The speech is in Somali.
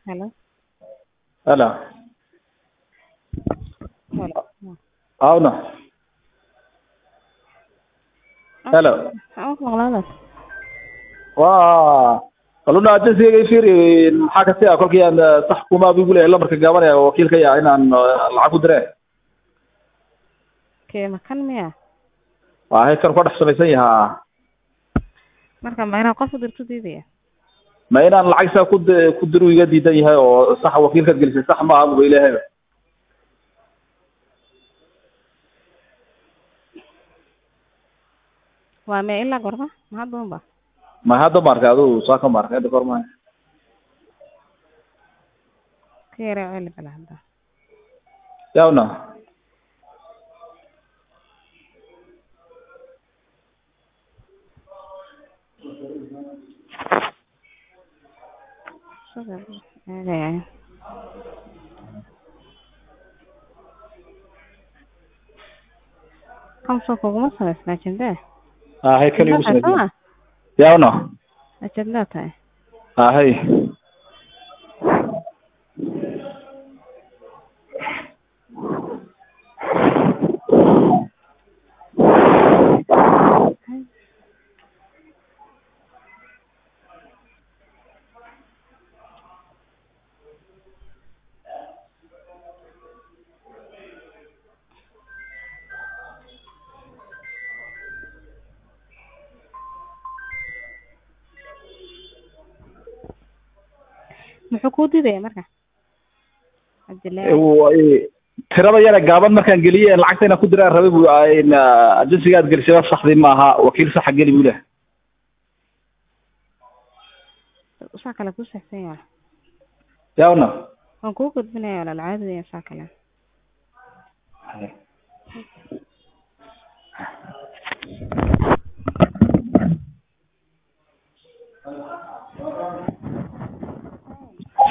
Hello. Hello. Hello. అవును. Hello. Maqlaadaas. waa qaluna ajensiga fiiri maxaa ka sii kolkii aan sax kuma bigu leeyahay lambarka gaabanaya wakiilka yaa inaan lacag ku diree Keema kan miya? waa hay kan ku dhex samaysan yahaa Marka ma inaan qof u dirto diidaya. ma inaan lacag saa ku diru iga diidan yahay oo sax wakiilkaad gelisay sax ma aha buu leeyahay Waa ma ilaa gorma? Ma hadda ma hadda marka adu saa ka marka hadda korma keera celi bala hadda. yaawna Kam soo koguma samaysna ajenda. hay kan igu Ajenda samaysan yaawna ajenda tahay. hay Muxuu ku diiday marka? Ajenda. tirada yara gaaban markaan geliyay lacagta inaan ku diraan rabay buu ajensiga aad gelisay saxdii maaha wakiil sax geli buu leeyahay Usaa kala ku saxsan yahay. yaawna Waan ku gudbinayaa la caadiga saa kale.